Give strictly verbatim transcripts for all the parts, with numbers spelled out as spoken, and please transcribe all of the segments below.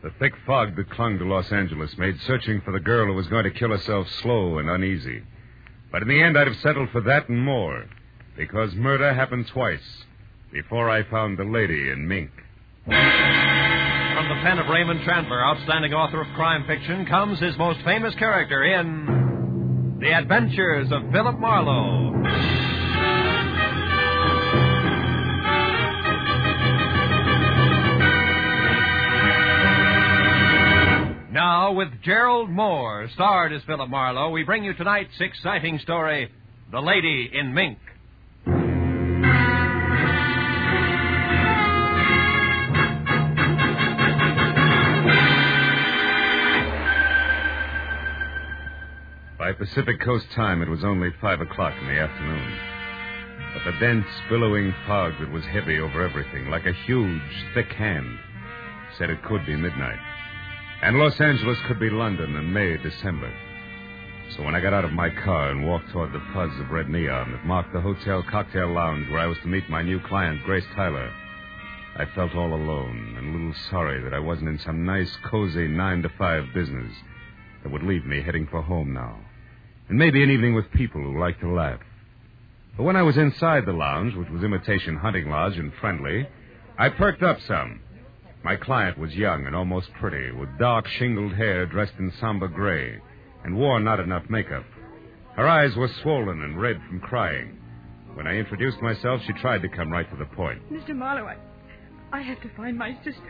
The thick fog that clung to Los Angeles made searching for the girl who was going to kill herself slow and uneasy. But in the end, I'd have settled for that and more, because murder happened twice before I found the lady in mink. From the pen of Raymond Chandler, outstanding author of crime fiction, comes his most famous character in The Adventures of Philip Marlowe. Now, with Gerald Moore, starred as Philip Marlowe, we bring you tonight's exciting story, The Lady in Mink. By Pacific Coast time, it was only five o'clock in the afternoon. But the dense, billowing fog that was heavy over everything, like a huge, thick hand, said it could be midnight. And Los Angeles could be London in May, December. So when I got out of my car and walked toward the fuzz of red neon that marked the hotel cocktail lounge where I was to meet my new client, Grace Tyler, I felt all alone and a little sorry that I wasn't in some nice, cozy nine to five business that would leave me heading for home now. And maybe an evening with people who like to laugh. But when I was inside the lounge, which was Imitation Hunting Lodge and friendly, I perked up some. My client was young and almost pretty, with dark, shingled hair dressed in somber gray, and wore not enough makeup. Her eyes were swollen and red from crying. When I introduced myself, she tried to come right to the point. Mister Marlowe, I, I have to find my sister.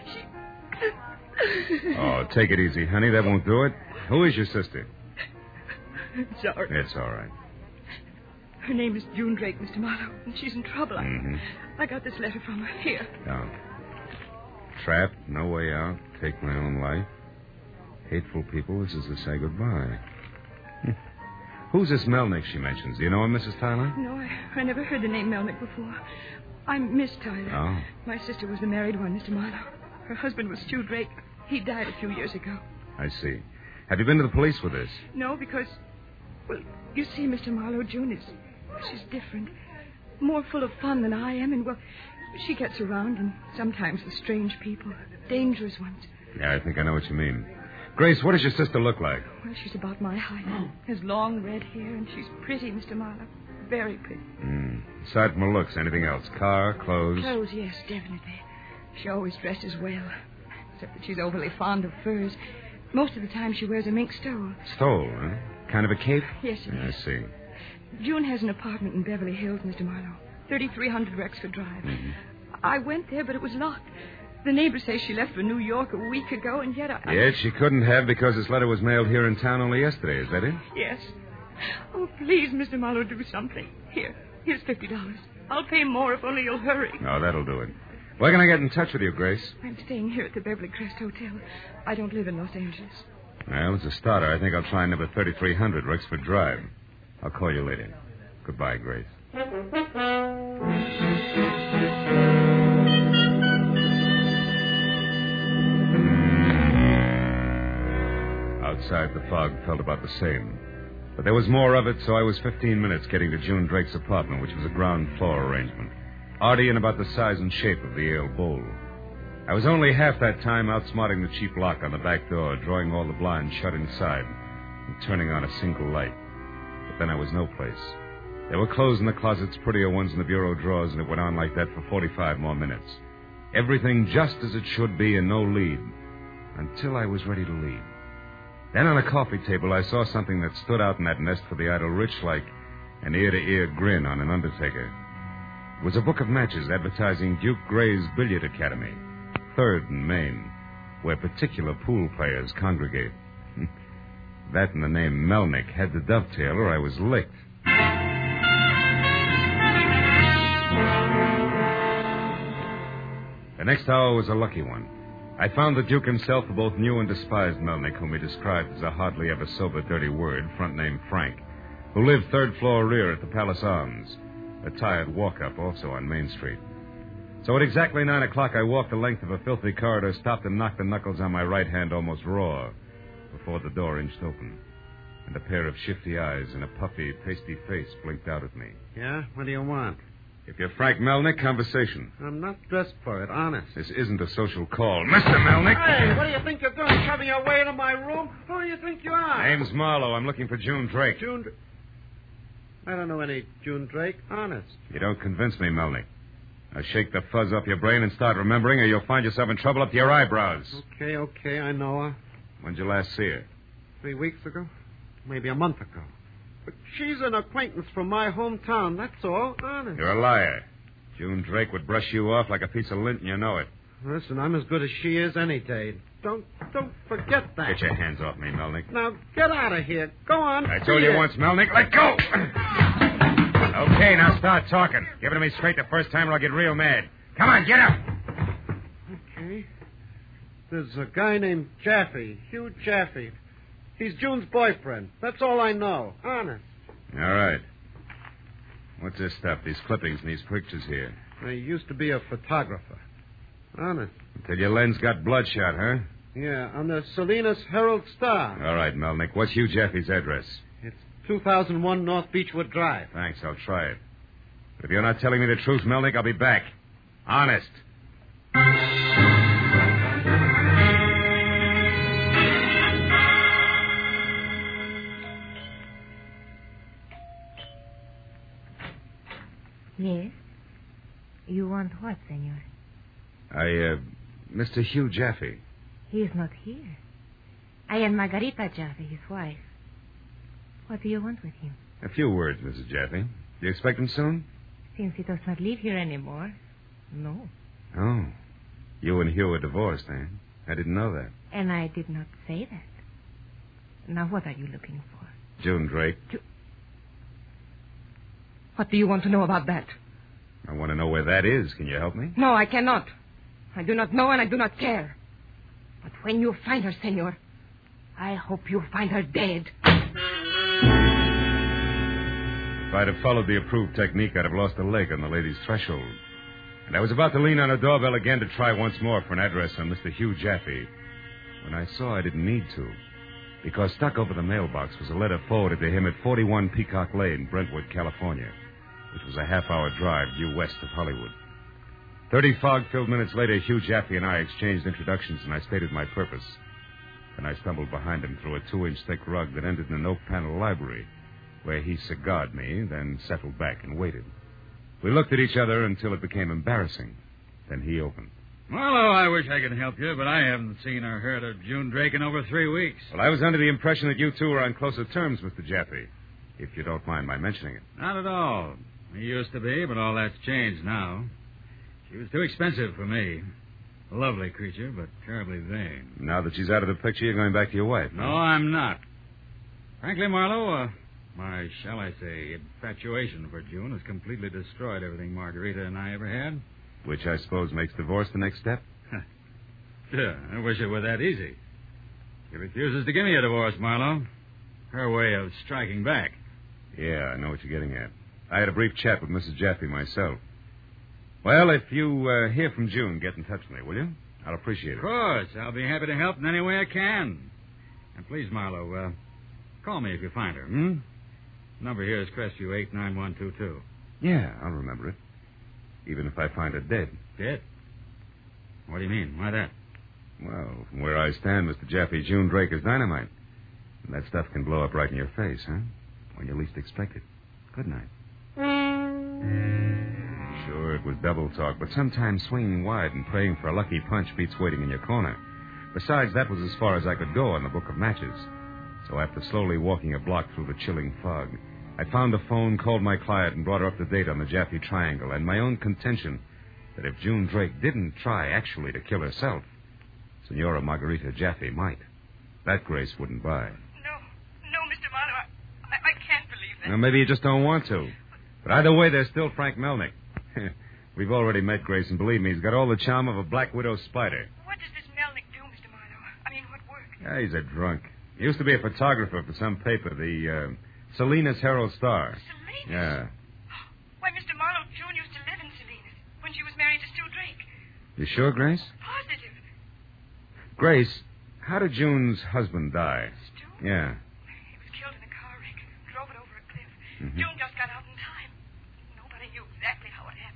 She... Oh, take it easy, honey. That won't do it. Who is your sister? Sorry. It's all right. Her name is June Drake, Mister Marlowe, and she's in trouble. Mm-hmm. I, I got this letter from her. Here. Down. Trapped, no way out, take my own life. Hateful people, this is to say goodbye. Who's this Melnick she mentions? Do you know him, Missus Tyler? No, I, I never heard the name Melnick before. I'm Miss Tyler. Oh. My sister was the married one, Mister Marlowe. Her husband was Stu Drake. He died a few years ago. I see. Have you been to the police with this? No, because... Well, you see, Mister Marlowe, June is... She's different. More full of fun than I am, and, well, she gets around, and sometimes with strange people. Dangerous ones. Yeah, I think I know what you mean. Grace, what does your sister look like? Well, she's about my height. Has long red hair, and she's pretty, Mister Marlowe. Very pretty. Mm. Aside from her looks, anything else? Car, clothes? Clothes, yes, definitely. She always dresses well, except that she's overly fond of furs. Most of the time she wears a mink stole. Stole, huh? Kind of a cape? Yes, it yeah, is. I see. June has an apartment in Beverly Hills, Mister Marlowe. thirty-three hundred Rexford Drive. Mm-hmm. I went there, but it was locked. The neighbors say she left for New York a week ago, and yet I... Yet she couldn't have because this letter was mailed here in town only yesterday. Is that it? Yes. Oh, please, Mister Marlowe, do something. Here, here's fifty dollars. I'll pay more if only you'll hurry. Oh, that'll do it. Where can I get in touch with you, Grace? I'm staying here at the Beverly Crest Hotel. I don't live in Los Angeles. Well, as a starter, I think I'll try number thirty-three hundred Rexford Drive. I'll call you later. Goodbye, Grace. Outside, the fog felt about the same. But there was more of it, so I was fifteen minutes getting to June Drake's apartment, which was a ground floor arrangement. Arty and about the size and shape of the Yale Bowl. I was only half that time outsmarting the cheap lock on the back door, drawing all the blinds shut inside, and turning on a single light. But then I was no place. There were clothes in the closets, prettier ones in the bureau drawers, and it went on like that for forty-five more minutes. Everything just as it should be and no lead, until I was ready to leave. Then on a coffee table, I saw something that stood out in that nest for the idle rich like an ear-to-ear grin on an undertaker. It was a book of matches advertising Duke Gray's Billiard Academy, Third and Main, where particular pool players congregate. That and the name Melnick had to dovetail or I was licked. The next hour was a lucky one. I found the Duke himself, who both knew and despised Melnick, whom he described as a hardly ever sober dirty word, front name Frank, who lived third floor rear at the Palace Arms, a tired walk-up also on Main Street. So at exactly nine o'clock, I walked the length of a filthy corridor, stopped and knocked the knuckles on my right hand almost raw before the door inched open, and a pair of shifty eyes and a puffy, pasty face blinked out at me. Yeah? What do you want? If you're Frank Melnick, conversation. I'm not dressed for it, honest. This isn't a social call. Mister Melnick! Hey, what do you think you're doing, shoving your way into my room? Who do you think you are? Name's Marlowe. I'm looking for June Drake. June... Dr- I don't know any June Drake, honest. You don't convince me, Melnick. Now shake the fuzz off your brain and start remembering, or you'll find yourself in trouble up to your eyebrows. Okay, okay, I know her. When'd you last see her? Three weeks ago? Maybe a month ago. But she's an acquaintance from my hometown, that's all, honest. You're a liar. June Drake would brush you off like a piece of lint, and you know it. Listen, I'm as good as she is any day. Don't don't forget that. Get your hands off me, Melnick. Now, get out of here. Go on. I told you once, Melnick, let go! Okay, now start talking. Give it to me straight the first time or I'll get real mad. Come on, get up! Okay. There's a guy named Jaffe, Hugh Jaffe. He's June's boyfriend. That's all I know. Honest. All right. What's this stuff, these clippings and these pictures here? I used to be a photographer. Honest. Until your lens got bloodshot, huh? Yeah, on the Salinas Herald Star. All right, Melnick. What's Hugh Jaffe's address? It's two thousand one North Beechwood Drive. Thanks, I'll try it. But if you're not telling me the truth, Melnick, I'll be back. Honest. Yes? You want what, senor? I, uh, Mister Hugh Jaffe. He is not here. I am Margarita Jaffe, his wife. What do you want with him? A few words, Missus Jaffe. Do you expect him soon? Since he does not live here anymore, no. Oh. You and Hugh are divorced, eh? I didn't know that. And I did not say that. Now, what are you looking for? June Drake. Ju- What do you want to know about that? I want to know where that is. Can you help me? No, I cannot. I do not know and I do not care. But when you find her, senor, I hope you find her dead. If I'd have followed the approved technique, I'd have lost a leg on the lady's threshold. And I was about to lean on a doorbell again to try once more for an address on Mister Hugh Jaffe when I saw I didn't need to. Because stuck over the mailbox was a letter forwarded to him at forty-one Peacock Lane, Brentwood, California, which was a half-hour drive due west of Hollywood. Thirty fog-filled minutes later, Hugh Jaffe and I exchanged introductions, and I stated my purpose. Then I stumbled behind him through a two-inch thick rug that ended in an oak-panel library, where he cigared me, then settled back and waited. We looked at each other until it became embarrassing. Then he opened. Marlowe, I wish I could help you, but I haven't seen or heard of June Drake in over three weeks. Well, I was under the impression that you two were on closer terms, Mister Jaffe, if you don't mind my mentioning it. Not at all. We used to be, but all that's changed now. She was too expensive for me. A lovely creature, but terribly vain. Now that she's out of the picture, you're going back to your wife. No, I'm not. Frankly, Marlowe, uh, my, shall I say, infatuation for June has completely destroyed everything Margarita and I ever had. Which I suppose makes divorce the next step? Sure, I wish it were that easy. She refuses to give me a divorce, Marlowe. Her way of striking back. Yeah, I know what you're getting at. I had a brief chat with Missus Jaffe myself. Well, if you uh, hear from June, get in touch with me, will you? I'll appreciate it. Of course. I'll be happy to help in any way I can. And please, Marlowe, uh, call me if you find her, hmm? Number here is Crestview eight nine one two two. Yeah, I'll remember it. Even if I find her dead. Dead? What do you mean? Why that? Well, from where I stand, Mister Jaffe, June Drake is dynamite. And that stuff can blow up right in your face, huh? When you least expect it. Good night. Sure, it was double talk, but sometimes swinging wide and praying for a lucky punch beats waiting in your corner. Besides, that was as far as I could go on the book of matches. So after slowly walking a block through the chilling fog, I found the phone, called my client, and brought her up to date on the Jaffe Triangle and my own contention that if June Drake didn't try actually to kill herself, Senora Margarita Jaffe might. That Grace wouldn't buy. No, no, Mister Marlowe, I, I, I can't believe that. Well, maybe you just don't want to. But either way, there's still Frank Melnick. We've already met Grace, and believe me, he's got all the charm of a black widow spider. What does this Melnick do, Mister Marlowe? I mean, what work? Yeah, he's a drunk. He used to be a photographer for some paper, the uh, Salinas Herald Star. Salinas? Yeah. Why, Mister Marlowe, June used to live in Salinas when she was married to Stu Drake. You sure, Grace? Positive. Grace, how did June's husband die? Stu? Yeah. He was killed in a car wreck. Drove it over a cliff. Mm-hmm. June just got out in time. Nobody knew exactly how it happened.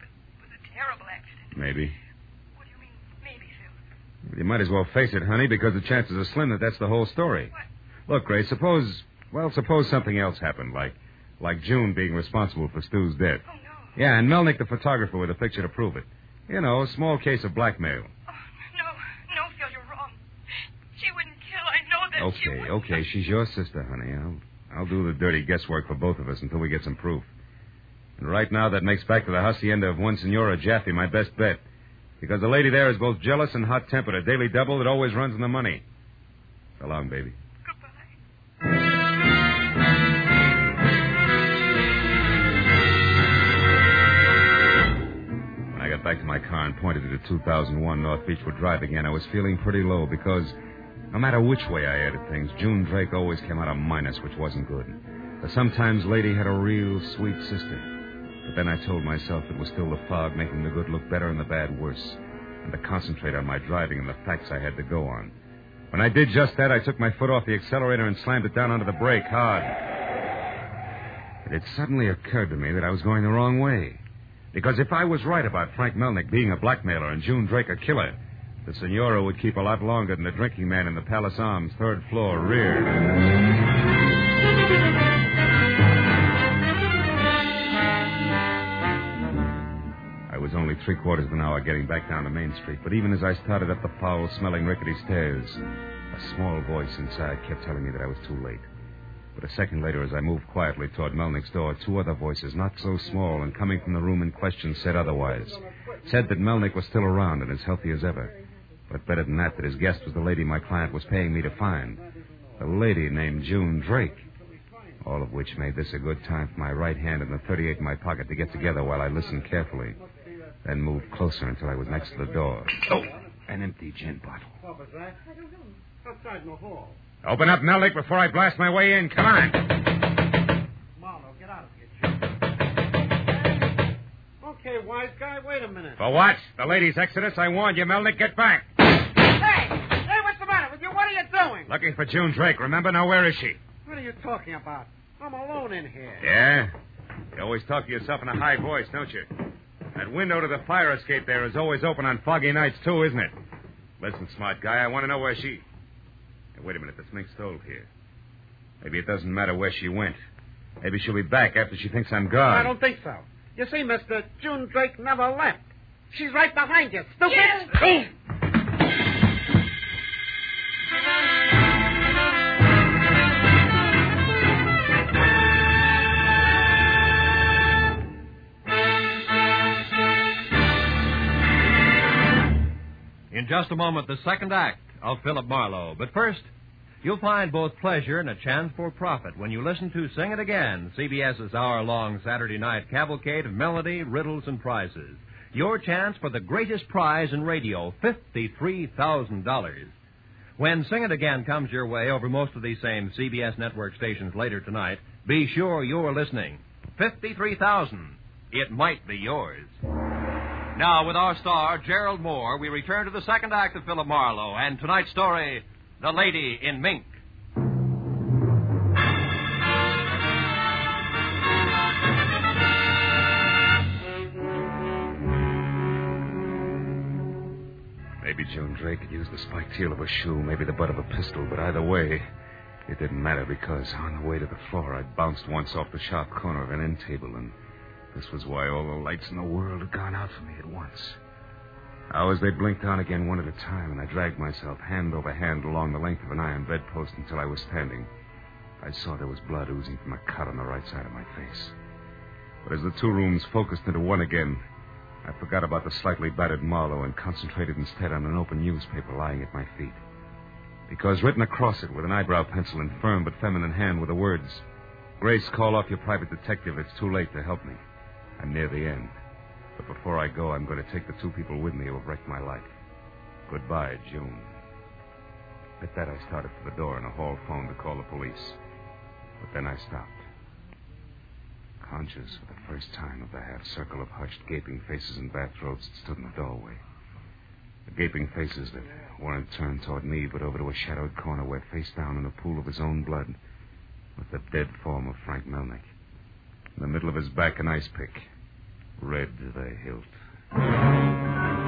Maybe. What do you mean, maybe, Phil? You might as well face it, honey, because the chances are slim that that's the whole story. What? Look, Grace, suppose, well, suppose something else happened, like like June being responsible for Stu's death. Oh, no. Yeah, and Melnick, the photographer, with a picture to prove it. You know, a small case of blackmail. Oh, no, no, Phil, you're wrong. She wouldn't kill. I know that she Okay, wouldn't. okay, she's your sister, honey. I'll, I'll do the dirty guesswork for both of us until we get some proof. And right now, that makes back to the hacienda of one Senora Jaffe my best bet. Because the lady there is both jealous and hot-tempered, a daily double that always runs in the money. So long, baby. Goodbye. When I got back to my car and pointed to the two thousand one North Beechwood Drive again, I was feeling pretty low because no matter which way I added things, June Drake always came out a minus, which wasn't good. The sometimes lady had a real sweet sister. But then I told myself it was still the fog making the good look better and the bad worse, and to concentrate on my driving and the facts I had to go on. When I did just that, I took my foot off the accelerator and slammed it down onto the brake hard. But it suddenly occurred to me that I was going the wrong way. Because if I was right about Frank Melnick being a blackmailer and June Drake a killer, the Senora would keep a lot longer than the drinking man in the Palace Arms, third floor, rear. I was only three quarters of an hour getting back down to Main Street, but even as I started up the foul-smelling rickety stairs, a small voice inside kept telling me that I was too late. But a second later, as I moved quietly toward Melnick's door, two other voices, not so small and coming from the room in question, said otherwise. Said that Melnick was still around and as healthy as ever. But better than that, that his guest was the lady my client was paying me to find. A lady named June Drake. All of which made this a good time for my right hand and the thirty-eight in my pocket to get together while I listened carefully. Then moved closer until I was next to the door. Oh, an empty gin bottle. What was that? I don't know. Outside in the hall. Open up, Melnick, before I blast my way in. Come on. Marlowe, get out of here. Okay, wise guy, wait a minute. For what? The lady's exodus? I warned you, Melnick. Get back. Hey! Hey, what's the matter with you? What are you doing? Looking for June Drake, remember? Now, where is she? What are you talking about? I'm alone in here. Yeah? You always talk to yourself in a high voice, don't you? That window to the fire escape there is always open on foggy nights, too, isn't it? Listen, smart guy, I want to know where she... Hey, wait a minute, the Smink stove here. Maybe it doesn't matter where she went. Maybe she'll be back after she thinks I'm gone. I don't think so. You see, mister, June Drake never left. She's right behind you, stupid. Yes. In just a moment, the second act of Philip Marlowe. But first, you'll find both pleasure and a chance for profit when you listen to Sing It Again, CBS's hour-long Saturday night cavalcade of melody, riddles, and prizes. Your chance for the greatest prize in radio, fifty-three thousand dollars. When Sing It Again comes your way over most of these same C B S network stations later tonight, be sure you're listening. fifty-three thousand dollars. It might be yours. Now, with our star, Gerald Moore, we return to the second act of Philip Marlowe and tonight's story, The Lady in Mink. Maybe June Drake had used the spiked heel of a shoe, maybe the butt of a pistol, but either way, it didn't matter because on the way to the floor, I bounced once off the sharp corner of an end table, and this was why all the lights in the world had gone out for me at once. Now, as they blinked on again one at a time, and I dragged myself hand over hand along the length of an iron bedpost until I was standing, I saw there was blood oozing from a cut on the right side of my face. But as the two rooms focused into one again, I forgot about the slightly battered Marlowe and concentrated instead on an open newspaper lying at my feet. Because written across it with an eyebrow pencil in firm but feminine hand were the words, "Grace, call off your private detective. It's too late to help me. I'm near the end. But before I go, I'm going to take the two people with me who have wrecked my life. Goodbye, June." At that, I started for the door and a hall phone to call the police. But then I stopped. Conscious for the first time of the half-circle of hushed, gaping faces and bathrobes that stood in the doorway. The gaping faces that weren't turned toward me, but over to a shadowed corner where, face down in a pool of his own blood, was the dead form of Frank Melnick. In the middle of his back, an ice pick. Red to the hilt.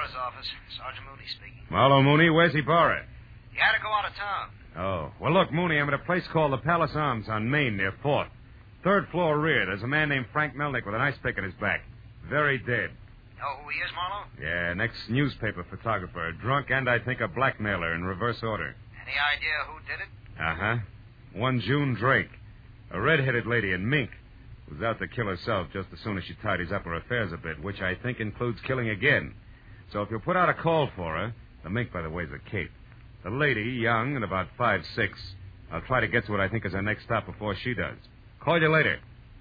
Barra's office. Sergeant Mooney speaking. Marlowe Mooney, where's Ibarra? He had to go out of town. Oh. Well, look, Mooney, I'm at a place called the Palace Arms on Main near Fourth. Third floor rear. There's a man named Frank Melnick with an ice pick at his back. Very dead. Know who he is, Marlowe? Yeah, next newspaper photographer. Drunk and, I think, a blackmailer in reverse order. Any idea who did it? Uh-huh. One June Drake. A red-headed lady in mink. Was out to kill herself just as soon as she tidies up her affairs a bit, which I think includes killing again. So if you'll put out a call for her... The mink, by the way, is a Kate. The lady, young and about five six. I'll try to get to what I think is our next stop before she does. Call you later.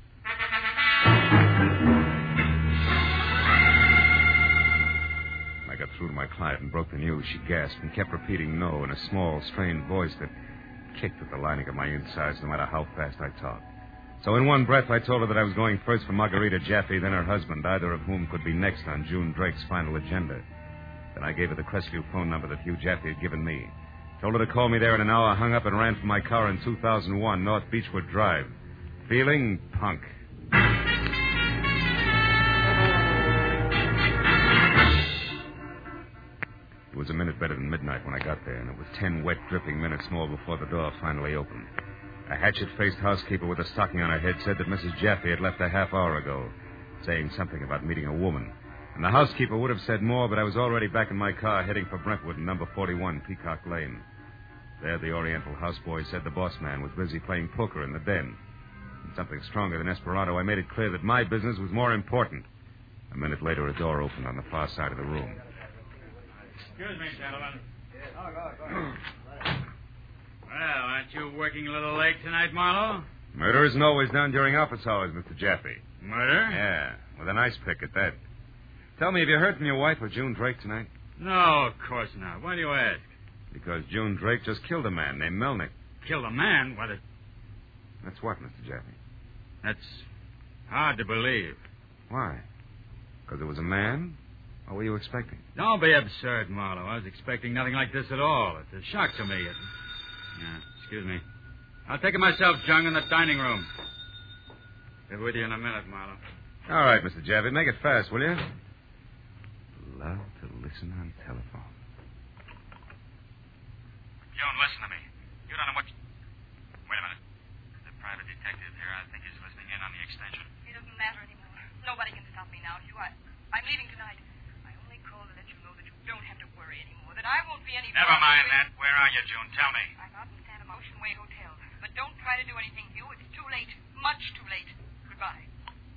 I got through to my client and broke the news. She gasped and kept repeating no in a small, strained voice that kicked at the lining of my insides no matter how fast I talked. So in one breath, I told her that I was going first for Margarita Jaffe, then her husband, either of whom could be next on June Drake's final agenda. Then I gave her the Crestview phone number that Hugh Jaffe had given me. Told her to call me there in an hour, hung up and ran for my car in two thousand one, North Beechwood Drive. Feeling punk. It was a minute better than midnight when I got there, and it was ten wet, dripping minutes more before the door finally opened. A hatchet-faced housekeeper with a stocking on her head said that Missus Jaffe had left a half hour ago, saying something about meeting a woman. And the housekeeper would have said more, but I was already back in my car heading for Brentwood in number forty-one, Peacock Lane. There, the Oriental houseboy said the boss man was busy playing poker in the den. And something stronger than Esperanto, I made it clear that my business was more important. A minute later, a door opened on the far side of the room. Excuse me, gentlemen. Well, aren't you working a little late tonight, Marlowe? Murder isn't always done during office hours, Mister Jaffe. Murder? Yeah, with an ice pick at that. Tell me, have you heard from your wife or June Drake tonight? No, of course not. Why do you ask? Because June Drake just killed a man named Melnick. Killed a man? What? A... That's what, Mister Jaffe? That's hard to believe. Why? Because it was a man? What were you expecting? Don't be absurd, Marlowe. I was expecting nothing like this at all. It's a shock to me. It... Yeah, excuse me. I'll take it myself, Jung, in the dining room. Be with you in a minute, Marlowe. All right, Mister Jaffe. Make it fast, will you? Love to listen on telephone. Joan, listen to me. You don't know what... Wait a minute. The private detective here, I think, is listening in on the extension. It doesn't matter anymore. Nobody can stop me now, Hugh. I, I'm leaving tonight. I only called to let you know that you don't have to worry anymore, that I won't be any... Never mind that. Where are you, June? Tell me. I'm out in Santa Motion Way Hotel. But don't try to do anything, Hugh. It's too late. Much too late. Goodbye.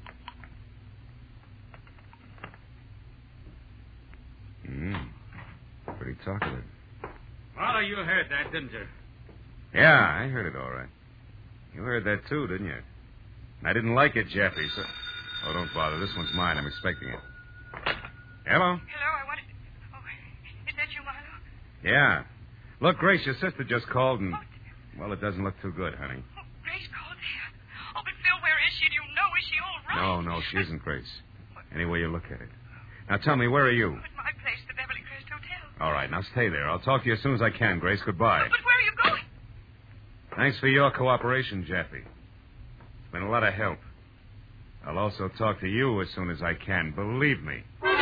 Hmm. Pretty talkative. Marlowe, you heard that, didn't you? Yeah, I heard it all right. You heard that, too, didn't you? I didn't like it, Jeffy, so... Oh, don't bother. This one's mine. I'm expecting it. Hello? Hello, I wanted... Oh, is that you, Marlowe? Yeah. Look, Grace, your sister just called and... What? Well, it doesn't look too good, honey. Oh, Grace called here. Oh, but Phil, where is she? Do you know? Is she all right? No, no, she isn't, Grace. Any way you look at it. Now, tell me, where are you? At my place, the Beverly Crest Hotel. All right, now stay there. I'll talk to you as soon as I can, Grace. Goodbye. But where are you going? Thanks for your cooperation, Jeffy. It's been a lot of help. I'll also talk to you as soon as I can. Believe me.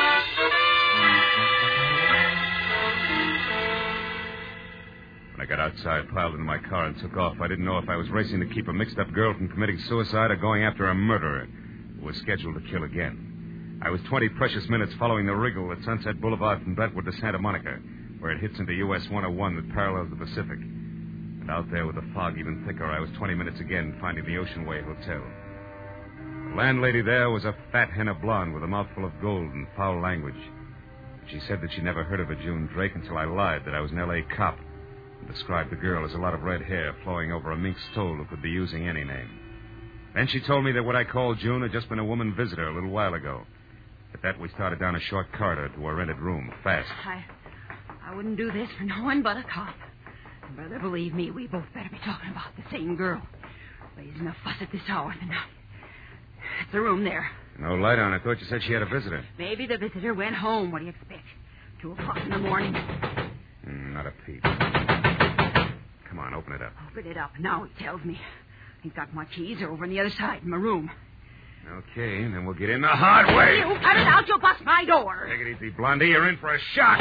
When I got outside, piled into my car, and took off, I didn't know if I was racing to keep a mixed-up girl from committing suicide or going after a murderer who was scheduled to kill again. I was twenty precious minutes following the wriggle at Sunset Boulevard from Brentwood to Santa Monica, where it hits into U S one oh one that parallels the Pacific. And out there with the fog even thicker, I was twenty minutes again finding the Ocean Way Hotel. The landlady there was a fat henna blonde with a mouthful of gold and foul language. She said that she never heard of a June Drake until I lied that I was an L A cop and described the girl as a lot of red hair flowing over a mink stole who could be using any name. Then she told me that what I called June had just been a woman visitor a little while ago. At that, we started down a short corridor to a rented room, fast. I, I wouldn't do this for no one but a cop. Brother, believe me, we both better be talking about the same girl. Raising a fuss at this hour of the night. It's the room there. No light on. I thought you said she had a visitor. Maybe the visitor went home. What do you expect? Two o'clock in the morning. Mm, not a peep. Come on, open it up. Open it up. Now he tells me. He's got my keys. They're over on the other side in my room. Okay, and then we'll get in the hard way. You cut it out, you'll bust my door. Take it easy, Blondie. You're in for a shock.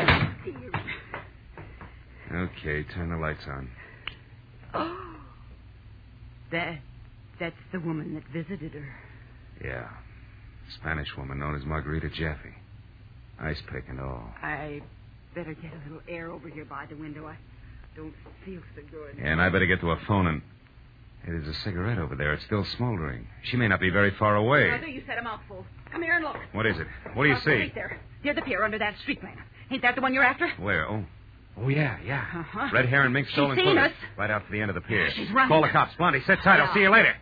Okay, turn the lights on. Oh. That, that's the woman that visited her. Yeah. Spanish woman known as Margarita Jaffe. Ice pick and all. I better get a little air over here by the window. I don't feel so good. Yeah, and I better get to a phone and... Hey, there's a cigarette over there. It's still smoldering. She may not be very far away. Brother, you said a mouthful. Come here and look. What is it? What do you Across the see? street there. Near the pier under that street lamp. Ain't that the one you're after? Where? Oh. Oh, yeah, yeah. Uh-huh. Red hair and mink She's stolen seen clothing. us. Right out to the end of the pier. She's running. Call the cops. Blondie, sit tight. I'll see you later.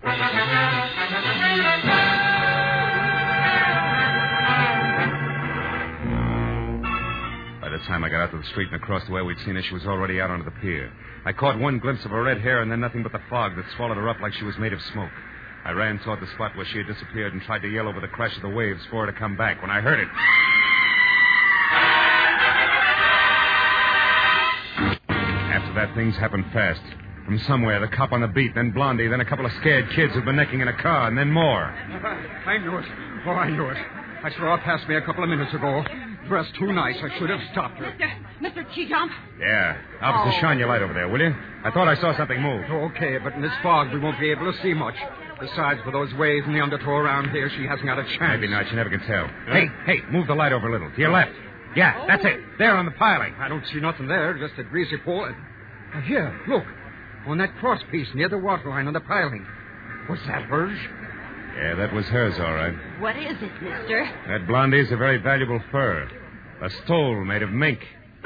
By the time I got out to the street and across the way we'd seen her, she was already out onto the pier. I caught one glimpse of her red hair and then nothing but the fog that swallowed her up like she was made of smoke. I ran toward the spot where she had disappeared and tried to yell over the crash of the waves for her to come back when I heard it. After that, things happened fast. From somewhere, the cop on the beat, then Blondie, then a couple of scared kids who'd been necking in a car, and then more. I knew it. Oh, I knew it. I saw her pass me a couple of minutes ago. Dressed too nice. I should have stopped her. Mister Mister Cheejump? Yeah. Officer, Oh. shine your light over there, will you? I thought I saw something move. Okay, but in this fog, we won't be able to see much. Besides, with those waves and the undertow around here, she hasn't got a chance. Maybe not. You never can tell. Hey, hey, move the light over a little. To your left. Yeah, that's it. There on the piling. I don't see nothing there, just a greasy pole. Uh, here, look. On that cross piece near the waterline on the piling. Was that hers? Yeah, that was hers, all right. What is it, mister? That Blondie's a very valuable fur. A stole made of mink.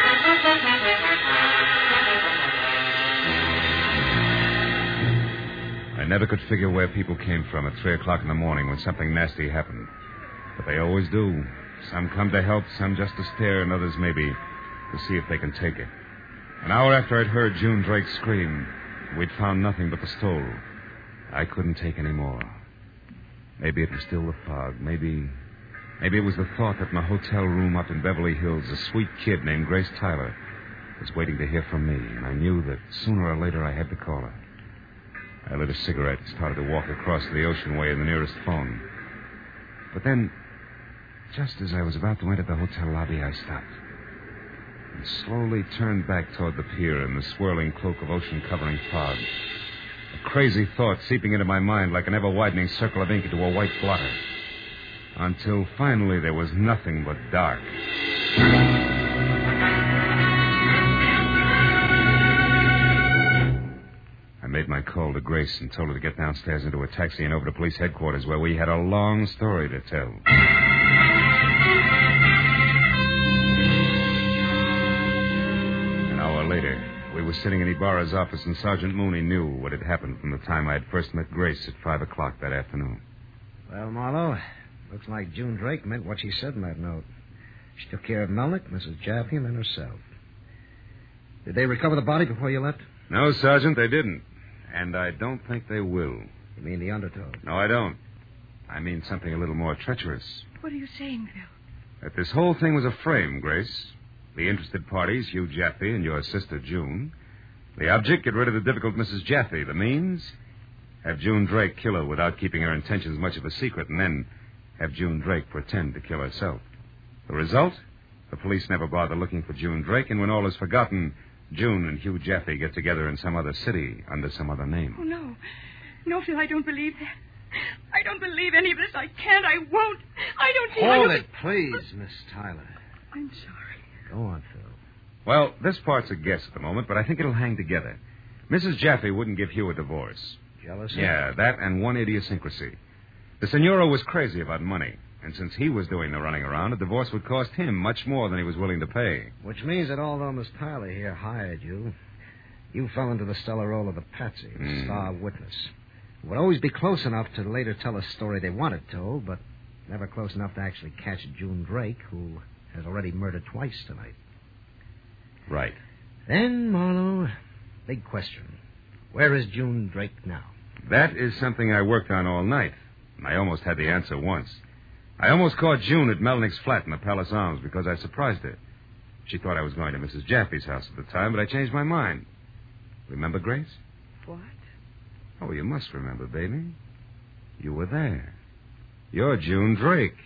I never could figure where people came from at three o'clock in the morning when something nasty happened. But they always do. Some come to help, some just to stare, and others maybe to see if they can take it. An hour after I'd heard June Drake scream, we'd found nothing but the stole. I couldn't take any more. Maybe it was still the fog. Maybe... Maybe it was the thought that in a hotel room up in Beverly Hills, a sweet kid named Grace Tyler was waiting to hear from me, and I knew that sooner or later I had to call her. I lit a cigarette and started to walk across the ocean way in the nearest phone. But then, just as I was about to enter the hotel lobby, I stopped and slowly turned back toward the pier in the swirling cloak of ocean-covering fog. A crazy thought seeping into my mind like an ever-widening circle of ink into a white blotter. Until finally there was nothing but dark. I made my call to Grace and told her to get downstairs into a taxi and over to police headquarters where we had a long story to tell. An hour later, we were sitting in Ibarra's office and Sergeant Mooney knew what had happened from the time I had first met Grace at five o'clock that afternoon. Well, Marlowe, looks like June Drake meant what she said in that note. She took care of Melnick, Missus Jaffe, and then herself. Did they recover the body before you left? No, Sergeant, they didn't. And I don't think they will. You mean the undertow? No, I don't. I mean something a little more treacherous. What are you saying, Bill? That this whole thing was a frame, Grace. The interested parties, Hugh Jaffe and your sister, June. The object, get rid of the difficult Missus Jaffe. The means, have June Drake kill her without keeping her intentions much of a secret, and then have June Drake pretend to kill herself. The result? The police never bother looking for June Drake, and when all is forgotten, June and Hugh Jaffe get together in some other city under some other name. Oh, no. No, Phil, I don't believe that. I don't believe any of this. I can't. I won't. I don't see how Hold you it, please, Miss Tyler. I'm sorry. Go on, Phil. Well, this part's a guess at the moment, but I think it'll hang together. Missus Jaffe wouldn't give Hugh a divorce. Jealousy? Yeah, that and one idiosyncrasy. The Senora was crazy about money, and since he was doing the running around, a divorce would cost him much more than he was willing to pay. Which means that although Miss Tyler here hired you, you fell into the stellar role of the patsy, the Mm. star witness. Who would always be close enough to later tell a story they wanted told, but never close enough to actually catch June Drake, who has already murdered twice tonight. Right. Then, Marlowe, big question. Where is June Drake now? That is something I worked on all night. And I almost had the answer once. I almost caught June at Melnick's flat in the Palace Arms because I surprised her. She thought I was going to Missus Jaffe's house at the time, but I changed my mind. Remember, Grace? What? Oh, you must remember, baby. You were there. You're June Drake.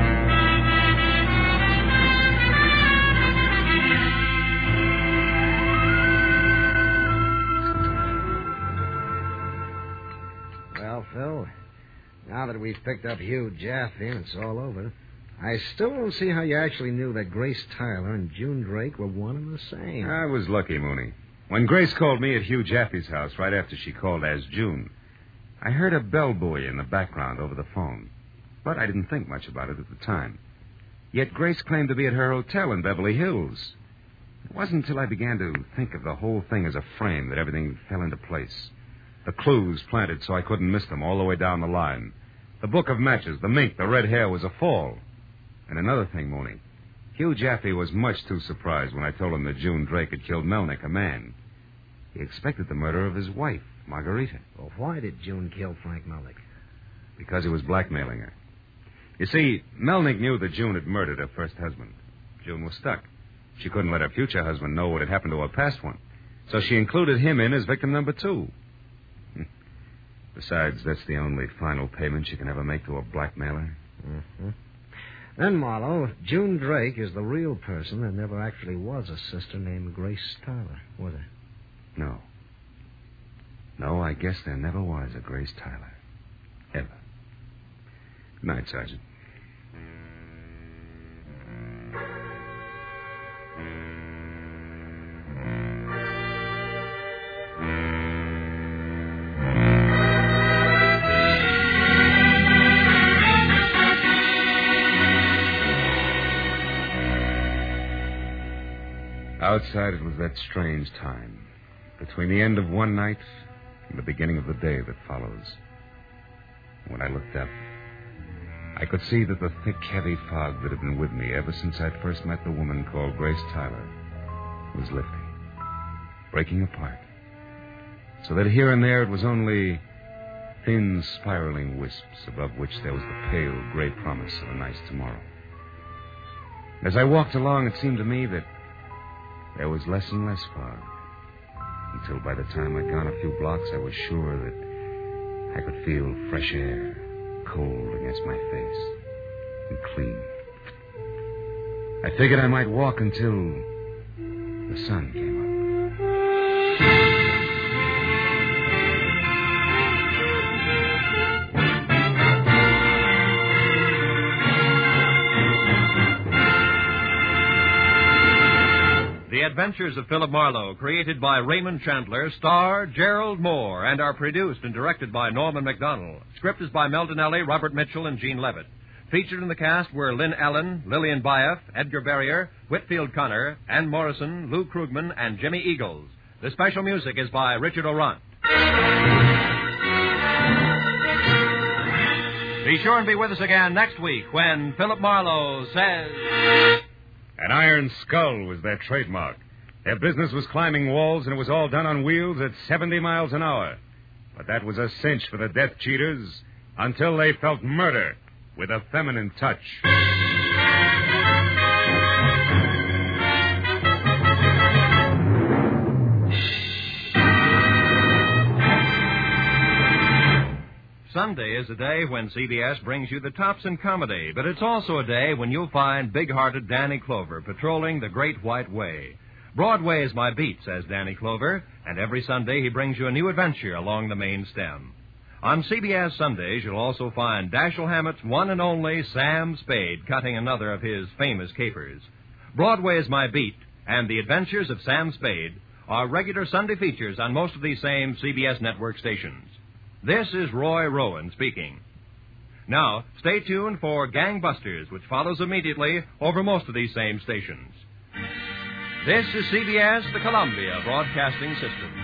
Well, Phil, now that we've picked up Hugh Jaffe and it's all over, I still don't see how you actually knew that Grace Tyler and June Drake were one and the same. I was lucky, Mooney. When Grace called me at Hugh Jaffe's house right after she called as June, I heard a bell buoy in the background over the phone. But I didn't think much about it at the time. Yet Grace claimed to be at her hotel in Beverly Hills. It wasn't until I began to think of the whole thing as a frame that everything fell into place. The clues planted so I couldn't miss them all the way down the line. The book of matches, the mink, the red hair was a fall. And another thing, Mooney. Hugh Jaffe was much too surprised when I told him that June Drake had killed Melnick, a man. He expected the murder of his wife, Margarita. Well, why did June kill Frank Melnick? Because he was blackmailing her. You see, Melnick knew that June had murdered her first husband. June was stuck. She couldn't let her future husband know what had happened to her past one. So she included him in as victim number two. Besides, that's the only final payment she can ever make to a blackmailer. Mm-hmm. Then, Marlowe, June Drake is the real person. There never actually was a sister named Grace Tyler, was there? No. No, I guess there never was a Grace Tyler. Ever. Good night, Sergeant. Outside, it was that strange time, between the end of one night and the beginning of the day that follows. When I looked up, I could see that the thick, heavy fog that had been with me ever since I'd first met the woman called Grace Tyler was lifting, breaking apart, so that here and there it was only thin, spiraling wisps above which there was the pale, gray promise of a nice tomorrow. As I walked along, it seemed to me that there was less and less fog, until by the time I'd gone a few blocks, I was sure that I could feel fresh air, cold against my face, and clean. I figured I might walk until the sun came up. The Adventures of Philip Marlowe, created by Raymond Chandler, star Gerald Moore, and are produced and directed by Norman MacDonald. Script is by Mel Dinelli, Robert Mitchell, and Gene Levitt. Featured in the cast were Lynn Allen, Lillian Baeff, Edgar Barrier, Whitfield Connor, Ann Morrison, Lou Krugman, and Jimmy Eagles. The special music is by Richard Orant. Be sure and be with us again next week when Philip Marlowe says... An iron skull was their trademark. Their business was climbing walls, and it was all done on wheels at seventy miles an hour. But that was a cinch for the death cheaters until they felt murder with a feminine touch. Sunday is a day when C B S brings you the tops in comedy, but it's also a day when you'll find big-hearted Danny Clover patrolling the Great White Way. Broadway is my beat, says Danny Clover, and every Sunday he brings you a new adventure along the main stem. On C B S Sundays, you'll also find Dashiell Hammett's one and only Sam Spade cutting another of his famous capers. Broadway is my beat, and The Adventures of Sam Spade are regular Sunday features on most of these same C B S network stations. This is Roy Rowan speaking. Now, stay tuned for Gangbusters, which follows immediately over most of these same stations. This is C B S, the Columbia Broadcasting System.